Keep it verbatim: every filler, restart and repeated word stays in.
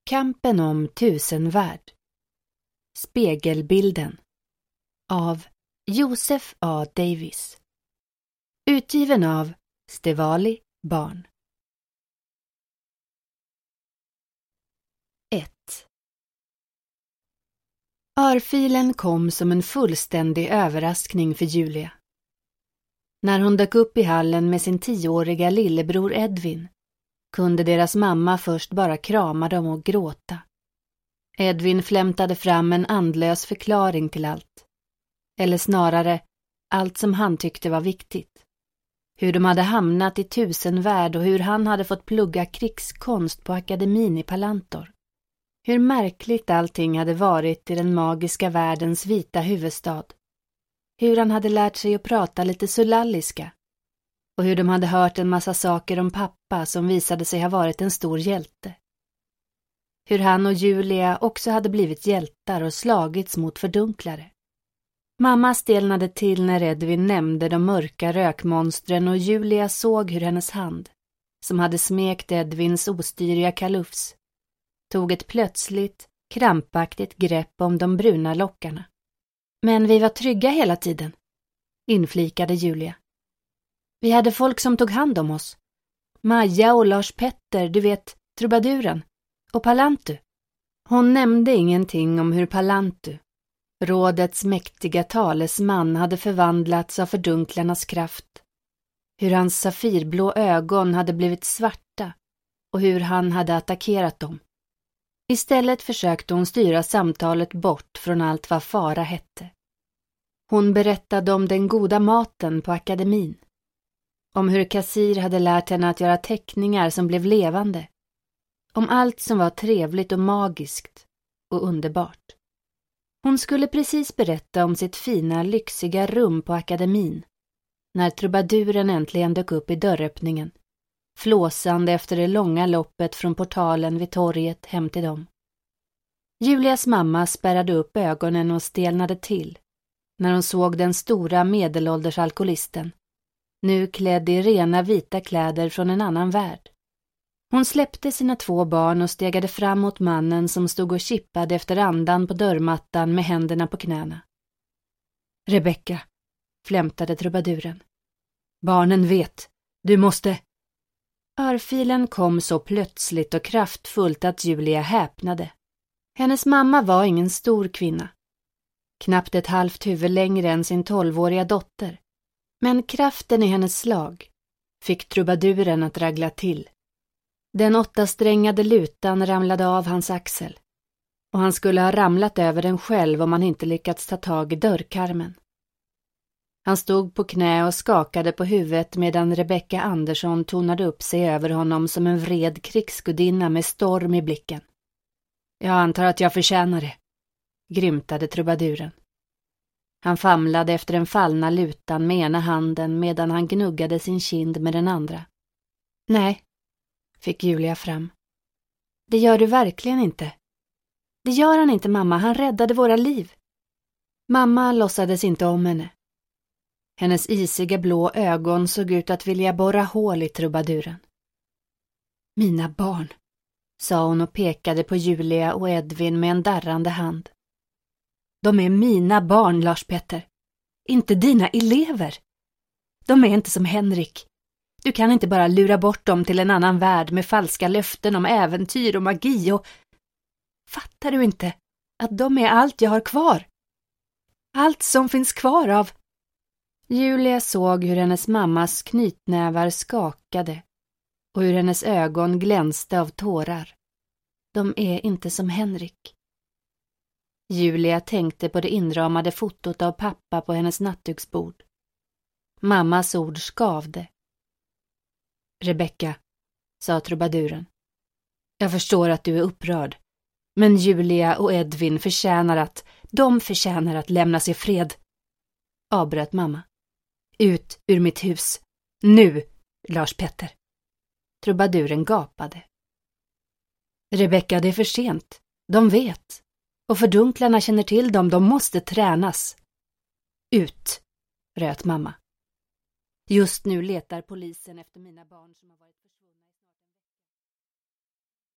Kampen om tusenvärld. Spegelbilden. Av Joseph A. Davis. Utgiven av Stevali Barn. ett. Örfilen kom som en fullständig överraskning för Julia. När hon dök upp i hallen med sin tioåriga lillebror Edvin kunde deras mamma först bara krama dem och gråta. Edvin flämtade fram en andlös förklaring till allt. Eller snarare, allt som han tyckte var viktigt. Hur de hade hamnat i tusenvärld och hur han hade fått plugga krigskonst på akademin i Palantor. Hur märkligt allting hade varit i den magiska världens vita huvudstad. Hur han hade lärt sig att prata lite sulalliska. Och hur de hade hört en massa saker om pappa som visade sig ha varit en stor hjälte. Hur han och Julia också hade blivit hjältar och slagits mot fördunklare. Mamma stelnade till när Edvin nämnde de mörka rökmonstren och Julia såg hur hennes hand, som hade smekt Edvins ostyriga kalufs, tog ett plötsligt, krampaktigt grepp om de bruna lockarna. Men vi var trygga hela tiden, inflikade Julia. Vi hade folk som tog hand om oss. Maja och Lars Petter, du vet, trubaduren. Och Palantu. Hon nämnde ingenting om hur Palantu, rådets mäktiga talesman, hade förvandlats av fördunklarnas kraft. Hur hans safirblå ögon hade blivit svarta och hur han hade attackerat dem. Istället försökte hon styra samtalet bort från allt vad fara hette. Hon berättade om den goda maten på akademin. Om hur Kassir hade lärt henne att göra teckningar som blev levande. Om allt som var trevligt och magiskt och underbart. Hon skulle precis berätta om sitt fina, lyxiga rum på akademin när trubaduren äntligen dök upp i dörröppningen, flåsande efter det långa loppet från portalen vid torget hem till dem. Julias mamma spärrade upp ögonen och stelnade till när hon såg den stora medelålders alkoholisten, nu klädd i rena vita kläder från en annan värld. Hon släppte sina två barn och stegade fram mot mannen som stod och kippade efter andan på dörrmattan med händerna på knäna. Rebecka, flämtade trubaduren. Barnen vet, du måste... Örfilen kom så plötsligt och kraftfullt att Julia häpnade. Hennes mamma var ingen stor kvinna. Knappt ett halvt huvud längre än sin tolvåriga dotter. Men kraften i hennes slag fick trubaduren att ragla till. Den åttasträngade lutan ramlade av hans axel. Och han skulle ha ramlat över den själv om han inte lyckats ta tag i dörrkarmen. Han stod på knä och skakade på huvudet medan Rebecka Andersson tonade upp sig över honom som en vred krigsgudinna med storm i blicken. Jag antar att jag förtjänar det, grymtade trubaduren. Han famlade efter den fallna lutan med ena handen medan han gnuggade sin kind med den andra. Nej, fick Julia fram. Det gör du verkligen inte. Det gör han inte, mamma. Han räddade våra liv. Mamma låtsades inte om henne. Hennes isiga blå ögon såg ut att vilja borra hål i trubaduren. Mina barn, sa hon och pekade på Julia och Edvin med en darrande hand. De är mina barn, Lars Petter. Inte dina elever. De är inte som Henrik. Du kan inte bara lura bort dem till en annan värld med falska löften om äventyr och magi och... Fattar du inte att de är allt jag har kvar? Allt som finns kvar av... Julia såg hur hennes mammas knytnävar skakade och hur hennes ögon glänste av tårar. De är inte som Henrik. Julia tänkte på det inramade fotot av pappa på hennes nattduksbord. Mammas ord skavde. Rebecka, sa trubaduren. Jag förstår att du är upprörd. Men Julia och Edvin förtjänar att, de förtjänar att lämnas i fred. Avbröt mamma. Ut ur mitt hus. Nu, Lars Petter. Trubaduren gapade. Rebecka, det är för sent. De vet. Och fördunklarna känner till dem. De måste tränas. Ut, röt mamma. Just nu letar polisen efter mina barn som har varit